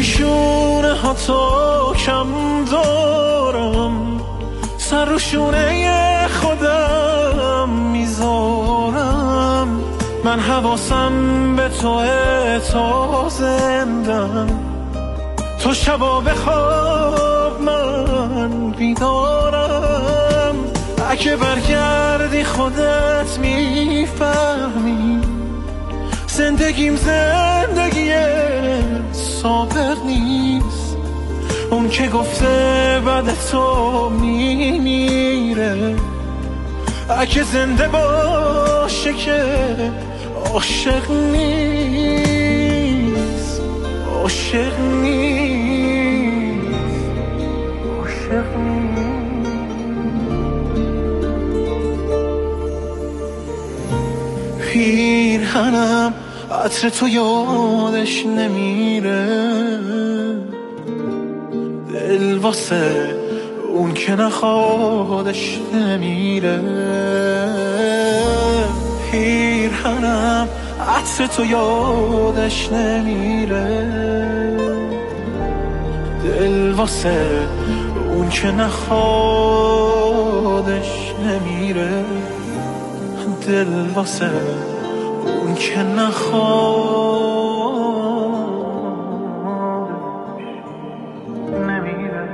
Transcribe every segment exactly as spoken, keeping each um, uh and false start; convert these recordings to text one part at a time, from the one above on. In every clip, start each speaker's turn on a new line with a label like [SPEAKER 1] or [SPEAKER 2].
[SPEAKER 1] شونه ها تو کم دارم، سر رو شونه خودم میذارم. من حواسم به توه تا زندم، تو شبا بخواب من بیدارم. اگه برگردی خودت میفهمی زندگیم زندگی سابق نیست. اون که گفته بعد تو میمیره، اگه زنده باشه که عاشق نیست، عاشق نیست، عاشق نیست. پیرهنم عطر تو یادش نمیره، دل واسه اون که نخوادش نمیره. پیرهنم عطر تو یادش نمیره، دل واسه اون که نخوادش نمیره، دل واسه اون که نخوادش نمیره.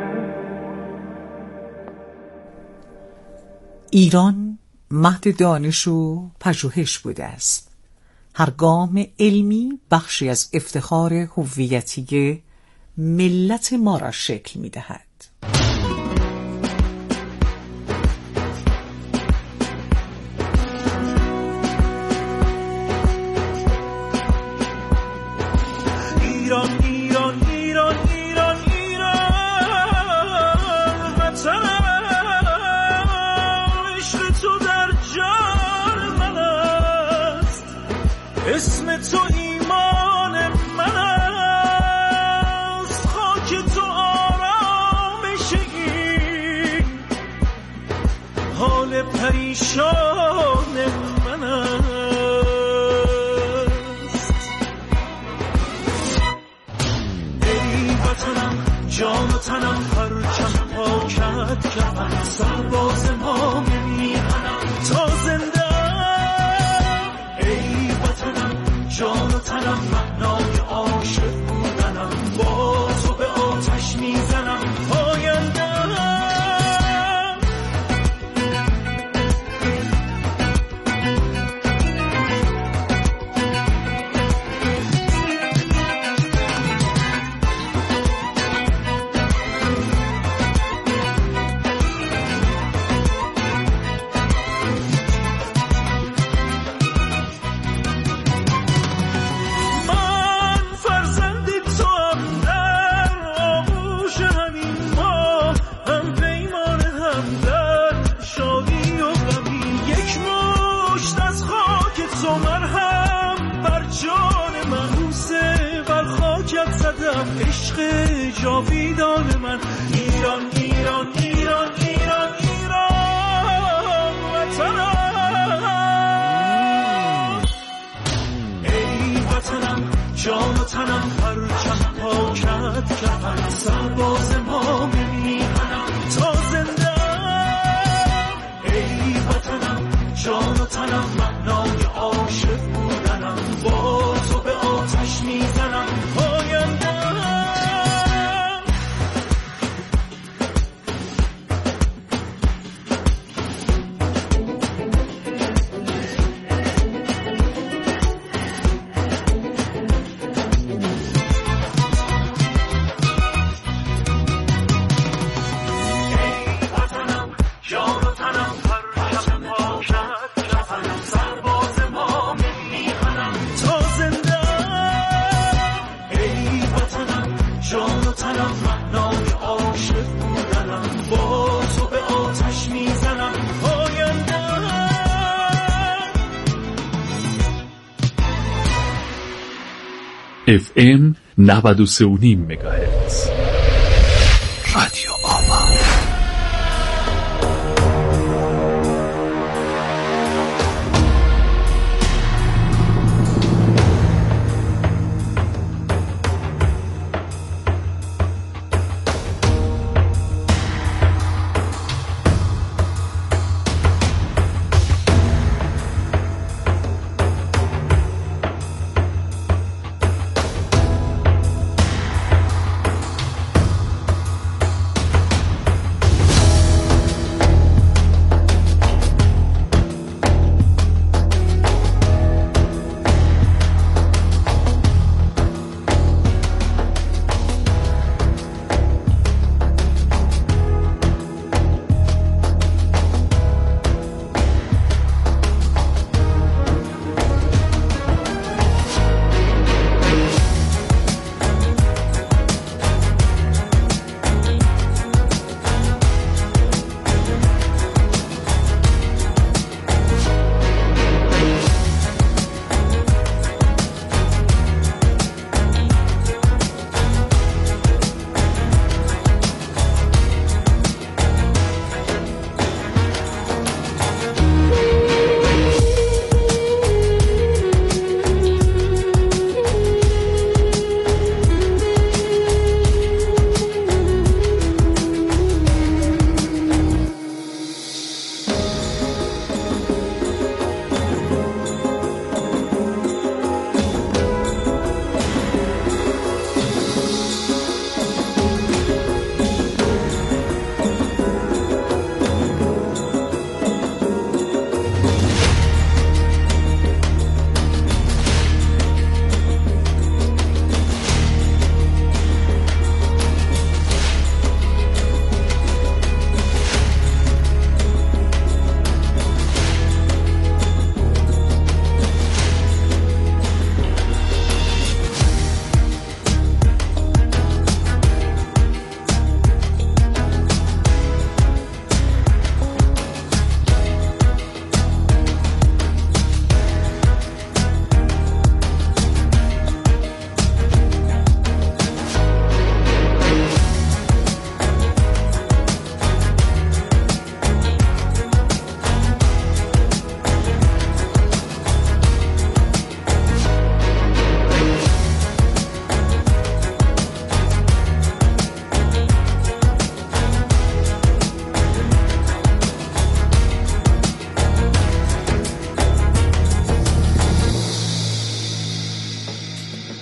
[SPEAKER 2] ایران مهد دانش و پژوهش بوده است. هر گام علمی بخشی از افتخار هویتی ملت ما را شکل می دهد.
[SPEAKER 1] ایران ایران ایران ایران ایران وطنم، عشق تو در جان من است، اسم تو ایمان من است، خاک تو آرامشی، حال پریشان من است. جان و تنم پرچم پاکت کردم، سرباز ما میهنم تا زنده. ای وطنم جان و تنم معنای عاشق بودنم، با تو به آتش میزنم پاینده. عشق جاویدان من، ایران ایران ایران ایران ایران وطنم. ای وطنم جان و تنم پرچم پاکت کردم، سرباز ما میهنم تا زنده. ای وطنم جان و تنم معنای عاشق بودنم، با تو به آتش میزنم پاینده.
[SPEAKER 3] اف ام نود و سه و نیم مگاهرتز رادیو آوا.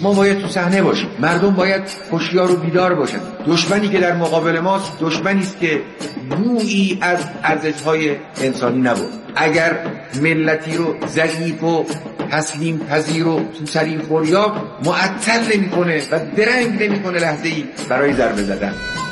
[SPEAKER 4] ما باید تو صحنه باشیم، مردم باید هوشیار و بیدار باشن. دشمنی که در مقابل ماست دشمنی است که بویی از ارزش‌های انسانی نبود. اگر ملتی رو ضعیف و تسلیم پذیر و سری خوریاب معطل نمی‌کنه و درنگ نمی‌کنه لحظه‌ای برای ضربه زدن.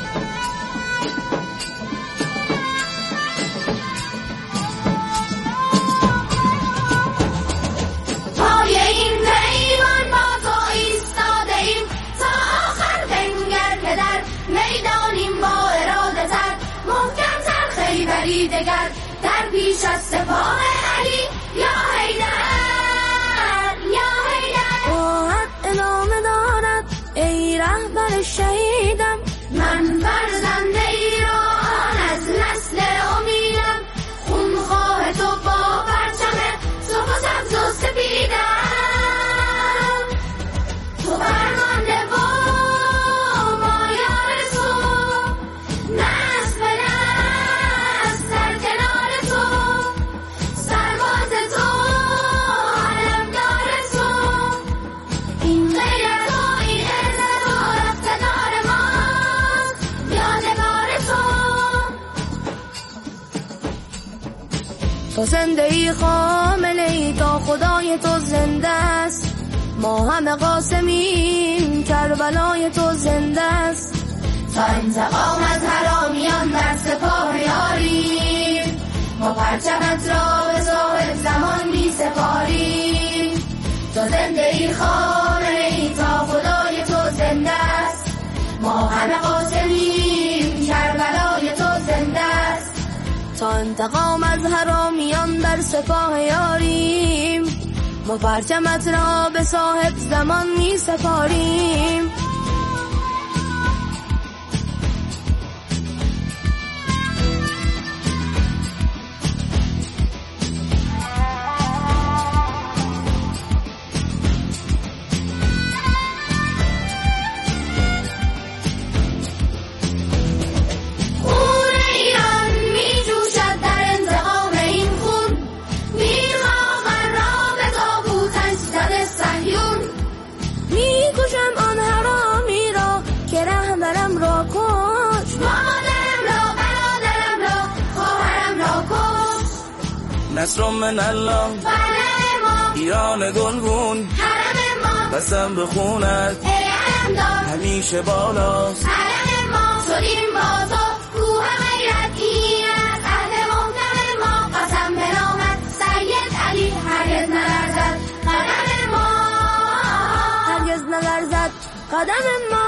[SPEAKER 5] دگر در پیش از سپاه علی یا حیدر یا حیدر. آهد ادامه دارد ای رهبر شهیدم، من فرزند ایران از نسل امیدم، خونخواه تو با پرچم سرخ و سبز و سپیدم، تو فرمانده و مایار تو، نسل به نسل در کنار تو، سرباز تو علمدار تو، این غیرت و این عزت و رفتگار ماست یادگار تو. تو زنده ای خامنه ای، تا خدای تو زنده است، ما همه قاسمیم کربلای تو زنده است. تا انتقام از حرامیان در سپاه یاریم، ما پرچمت را به صاحب زمان می سپاریم. تو زنده ای خامنه ای، تا خدای تو زنده است، ما همه قاسمیم کربلای تو زنده است. تا انتقام از حرامیان در سپاه یاریم، ما پرچمت را به صاحب زمان می سپاریم.
[SPEAKER 1] نصر من الله ایران گلگون، قسم بخوند همیشه بالاست.
[SPEAKER 5] علم ما شدیم با تو، کوه غیرت این از عهد محکم ما، قسم به نامت سید علی هرگز نلرزد قدم ما، هرگز نلرزد قدم ما.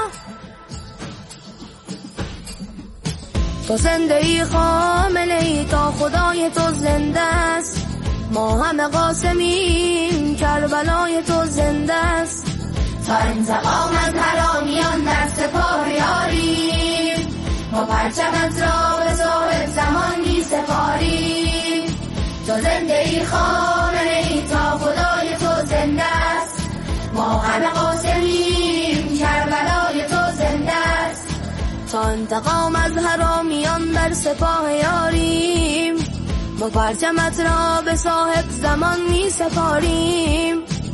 [SPEAKER 5] تو زنده ای خامنه ای، تا خدای تو زنده است، ما همه قاسمیم کربلای تو زنده است. تا انتقام از حرامیان در سپاه یاریم، ما پرچمت را به صاحب زمان می سپاریم. تو زنده ای خامنه ای، تا خدای تو زنده است، ما همه قاسمیم کربلای تو زنده است. تا انتقام از حرامیان در سپاه یاریم، ما پرچمت را به صاحب زمان می سپاریم.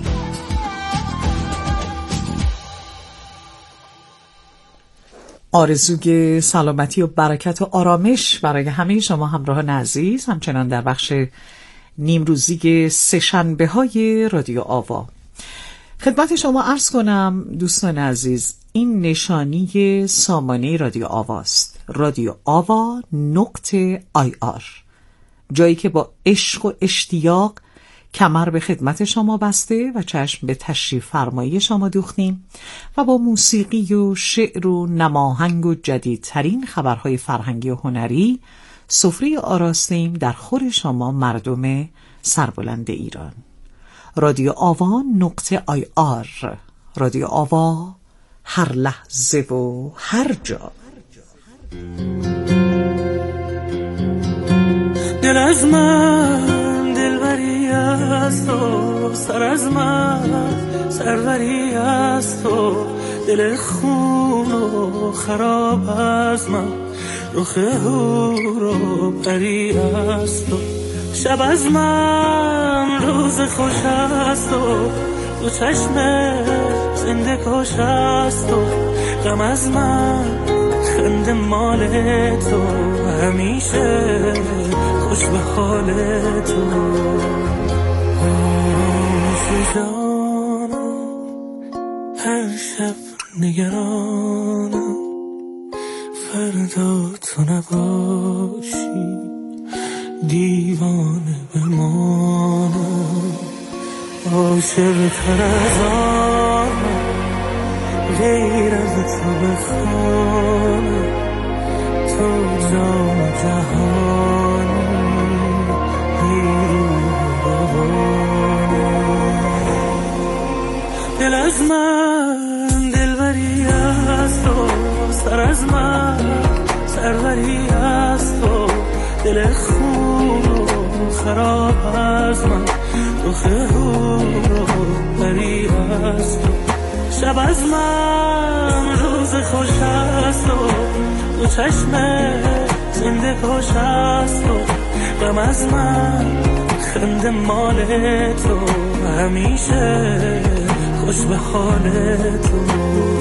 [SPEAKER 2] آرزوی سلامتی و برکت و آرامش برای همه شما همراهان عزیز، همچنان در بخش نیمروزی سه‌شنبه های رادیو آوا. خدمت شما عرض کنم دوستان عزیز، این نشانی سامانه رادیو آواست، رادیو آوا نقطه آی آر، جایی که با عشق و اشتیاق کمر به خدمت شما بسته و چشم به تشریف فرمایی شما دوختیم و با موسیقی و شعر و نماهنگ و جدیدترین خبرهای فرهنگی و هنری سفره آراستیم در خور شما مردم سربلند ایران. رادیو آوا نقطه آی آر، رادیو آوا هر لحظه و هر جا.
[SPEAKER 1] دل از من دلبری است و سر از من سروری است و دل خون و خراب از من رخ هور و پری است و شب از من روز خوش است و دو چشم زنده کش از تو، غم از من خنده مال تو، همیشه خوش به حال تو. آرامش جانم هر شب نگرانم، فردا تو نباشی دیوانه بمانم. عاشق تر از آنم غیر از تو بخوانم، تو جان جهانی بیرون روانم. دل از من دلبری از تو، سر از من سروری از تو، دل خون و خراب از من، تو خون و بری از تو. شب از من روز خوش از تو، تو چشم زنده کش از تو، غم از من خنده مال تو، همیشه خوش به حال تو.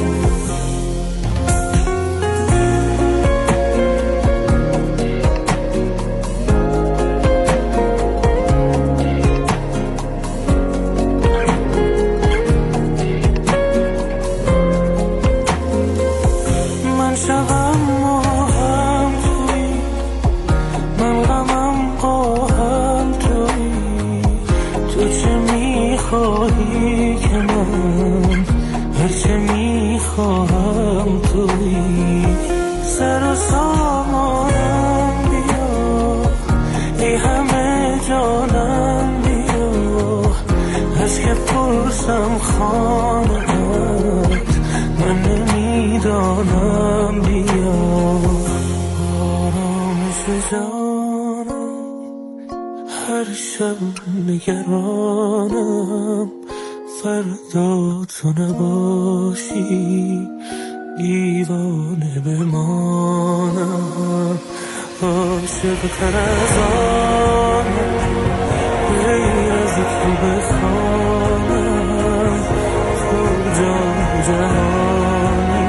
[SPEAKER 1] نگرانم فردا تو نباشی دیوانه بمانم. عاشق تر از آنم غیر از تو بخوانم، تو جان جهانی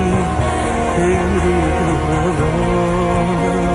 [SPEAKER 1] بیرون روانم.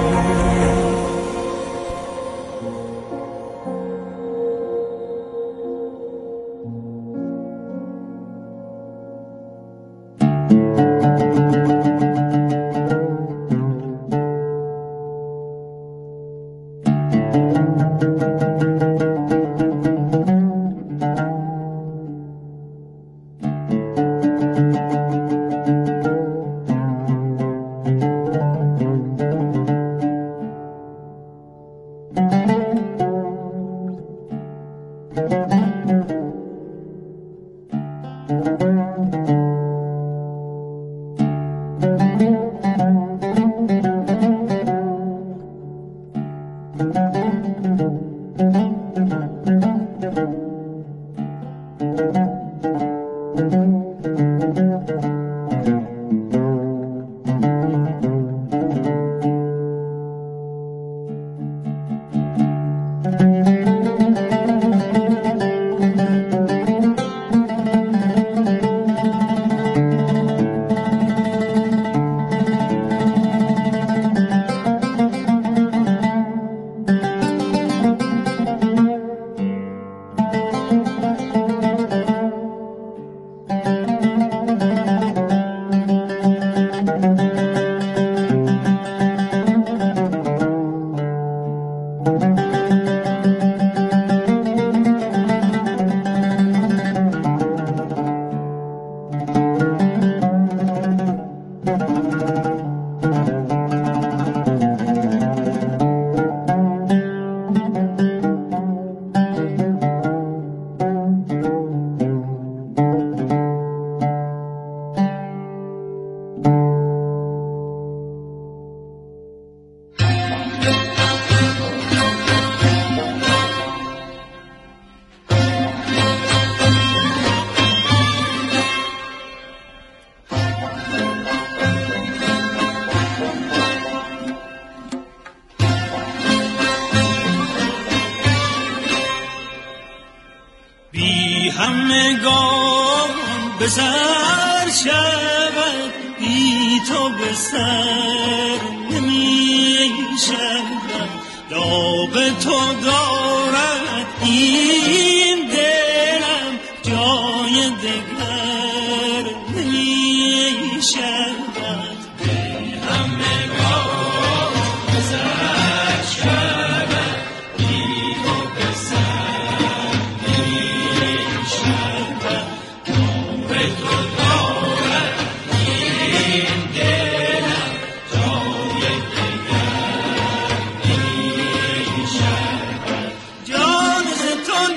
[SPEAKER 1] به سر شود، بی تو به سر نمی شود. داغ تو دارد این دلم، جای دگر نمی شود. همه با به سر شود، بی تو به سر نمی شود. داغ تو دارد این دلم، جای دگر نمی شود. جان ز تو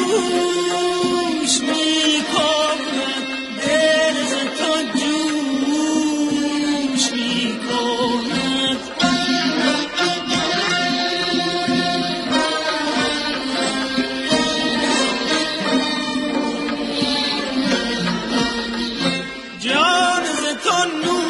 [SPEAKER 1] نوش می کند، دل ز تو جوش می کند. جان ز تو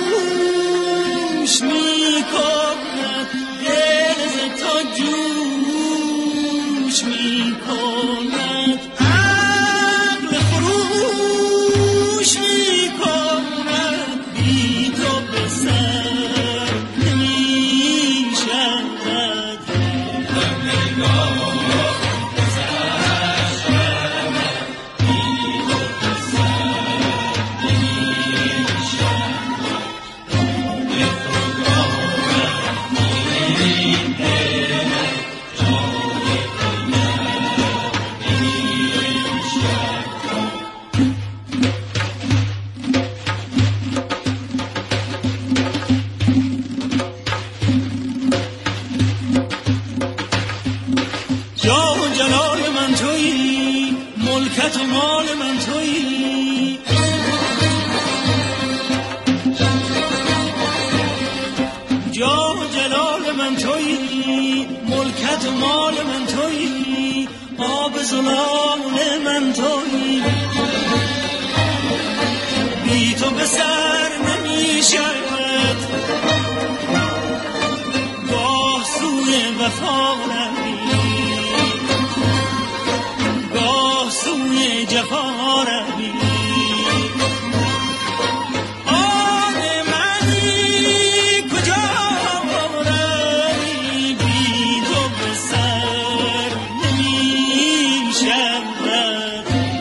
[SPEAKER 1] نوش می کند، دل ز تو جوش می کند. عقل فروش می کند، بی تو به سر نمی شود. جاه و جلال من تویی، ملکت و مال من تویی. جاه و جلال من تویی، ملکت و مال من تویی. آب زلال من تویی، بی تو به سر نمی شود. گاه سوی وفا روی، گاه سوی جفا روی. آن منی کجا روی، بی تو به سر نمی شود.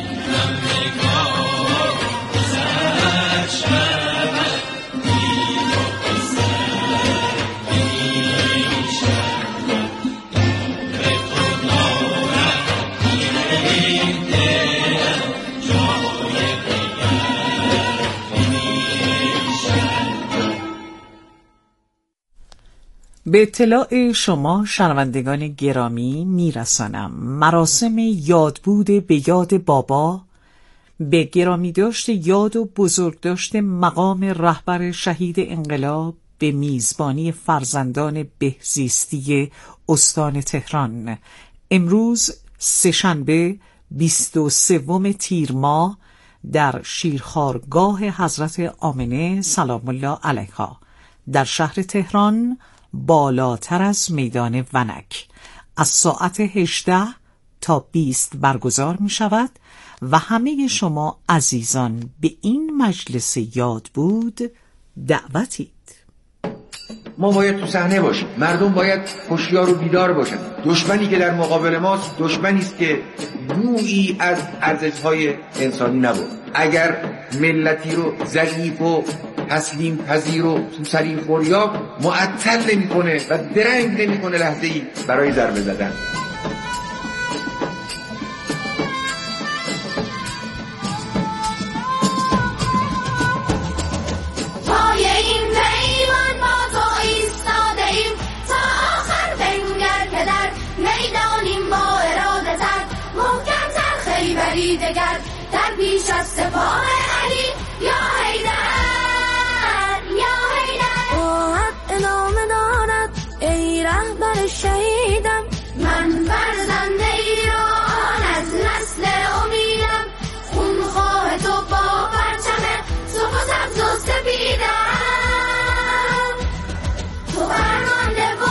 [SPEAKER 1] همگاه به سر شود، بی تو به سر نمی شود. به تو دارد این دلم، جای دگر نمی شود.
[SPEAKER 2] به اطلاع شما شنوندگان گرامی میرسانم مراسم یادبود به یاد بابا به گرامی داشت یاد و بزرگداشت مقام رهبر شهید انقلاب به میزبانی فرزندان بهزیستی استان تهران امروز سه‌شنبه بیست و سوم تیر ماه در شیرخوارگاه حضرت آمنه سلام الله علیها در شهر تهران بالاتر از میدان ونک از ساعت هجده تا بیست برگزار می شود و همه شما عزیزان به این مجلس یاد بود دعوتید.
[SPEAKER 4] ما باید تو صحنه باشیم، مردم باید هوشیار و بیدار باشن. دشمنی که در مقابل ماست دشمنی است که نوعی از ارزش‌های انسانی نبود. اگر ملتی رو ضعیف و تسلیم پذیر و سوسری خوریاب معطل نمی‌کنه و درنگ نمی‌کنه لحظه‌ای برای ضربه زدن.
[SPEAKER 5] دگر در پیش از سپاه علی یا حیدر یا حیدر. باید ادامه دارد ای رهبر شهیدم، من فرزند ایران از نسل امیدم. خونخواه تو با پرچم سرخ و سبز و سپیدم، تو فرمانده و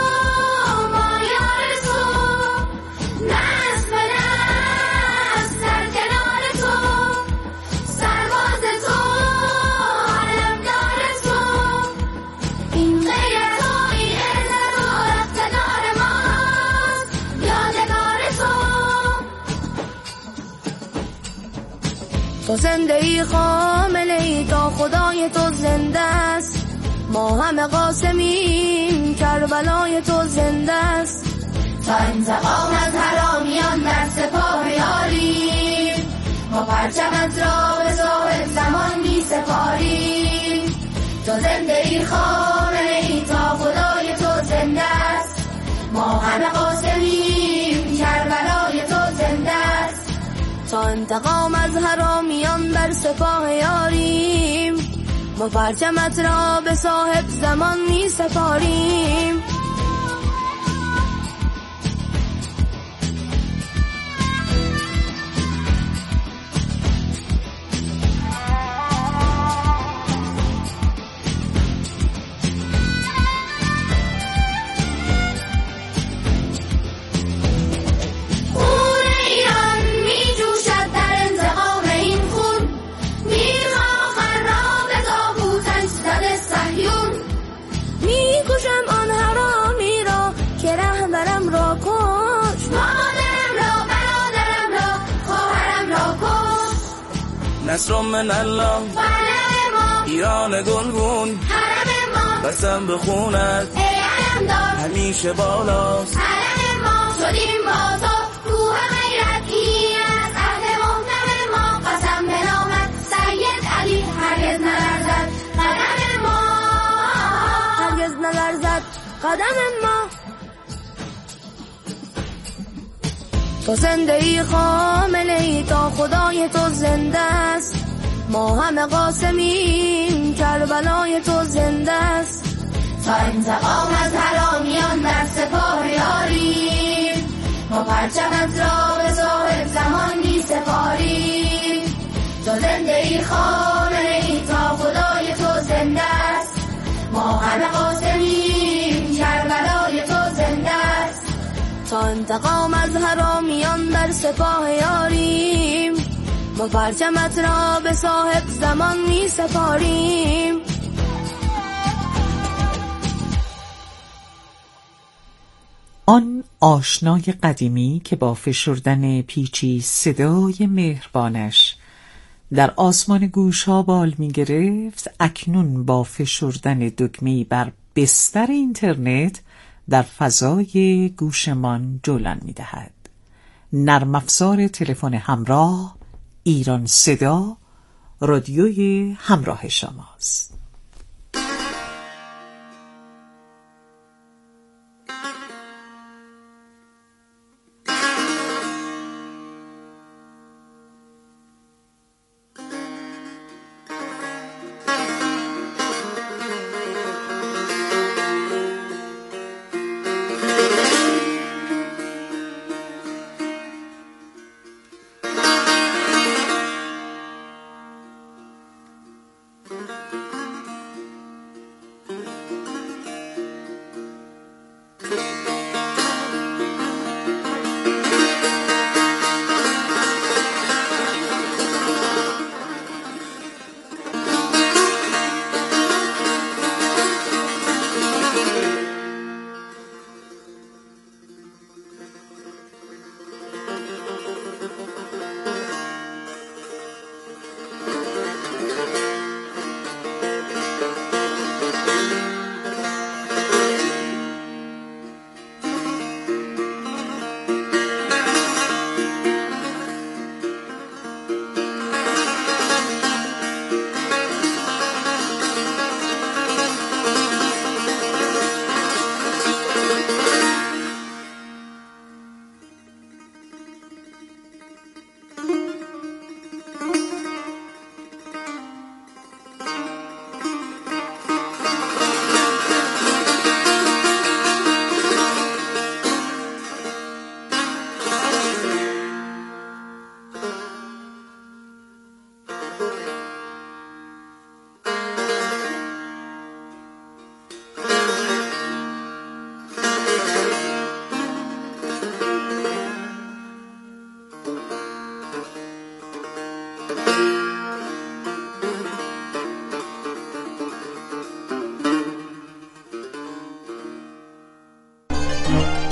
[SPEAKER 5] مایار تو نسل به نسل در کنار تو. سرباز تو زنده ای خامله ای تا خدای تو زنده است، ما همه قاسمیم کربلای تو زنده است. تا انتقام از حرامیان در سپاه یاریم، ما پرچمت را به صاحب زمان می سپاریم. تو زنده ای خامله ای تا خدای تو زنده است، ما همه قاسمیم کربلای تو زنده است. تا انتقام از حرامیان در سپاه یاریم، ما پرچمت را به صاحب زمان می سپاریم.
[SPEAKER 6] نصر من الله ایران گلگون، قسم به خونت همیشه بالاست.
[SPEAKER 5] علم ما شدیم با تو روح غیرتی از عهد محکم ما، قسم به نامت سید علی هرگز نلرزد قدم ما، هرگز نلرزد قدم ما. تو زنده ای خامله ای تا خدای تو زنده است، ما همه قاسمیم کربلای تو زنده است. تا انتقام از حرامیان در سپاه یاریم، ما پرچمت را به صاحب زمان می سپاریم. تو زنده ای خامله ای تا خدای تو زنده است، ما همه قاسمیم کربلای تو زنده است. تا انتقام از حرامیان در سپاه یاریم، ما پرچمت را به صاحب زمان می سپاریم.
[SPEAKER 2] آن آشنای قدیمی که با فشردن پیچی صدای مهربانش در آسمان گوشها بال می گرفت، اکنون با فشردن دکمه‌ای بر بستر اینترنت در فضای گوشمان جولان می دهد. نرم افزار تلفن همراه، ایران صدا، رادیوی همراه شماست.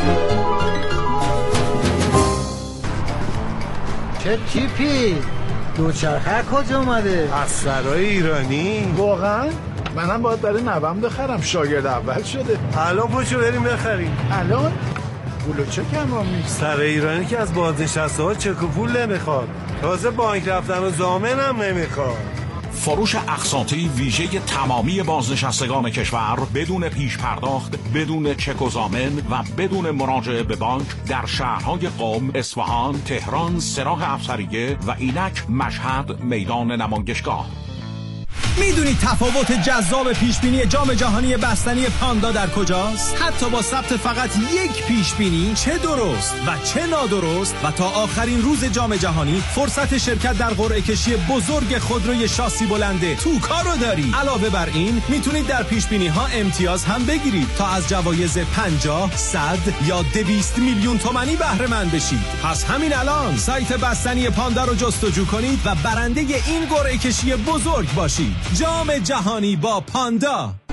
[SPEAKER 7] چه تیپی؟ دوچرخه کجا اومده؟
[SPEAKER 8] از سرای ایرانی.
[SPEAKER 7] واقعا؟ منم باید برای نوام بخرم، شاگرد اول شده.
[SPEAKER 8] الان پاشو بریم بخریم.
[SPEAKER 7] الان؟ پولو چه کمام نیست؟
[SPEAKER 8] سرای ایرانی که از بازنشسته ها چک و پول نمیخواد، تازه بانک رفتن و ضامن هم نمیخواد.
[SPEAKER 9] فروش اقساطی ویژه تمامی بازنشستگان کشور بدون پیش پرداخت، بدون چک و ضامن و بدون مراجعه به بانک در شهرهای قم، اصفهان، تهران، سراغ افسریه و اینک مشهد میدان نمایشگاه.
[SPEAKER 10] میدونی تفاوت جذاب پیشبینی جام جهانی بستنی پاندا در کجاست؟ حتی با ثبت فقط یک پیشبینی، چه درست و چه نادرست، و تا آخرین روز جام جهانی فرصت شرکت در قرعه کشی بزرگ خودروی شاسی بلنده توکا رو داری. علاوه بر این میتونید در پیشبینی ها امتیاز هم بگیرید تا از جوایز پنجاه، صد یا دویست میلیون تومانی بهره مند بشید. پس همین الان سایت بستنی پاندا رو جستجو کنید و برنده این قرعه کشی بزرگ باشید. جام جهانی با پاندا.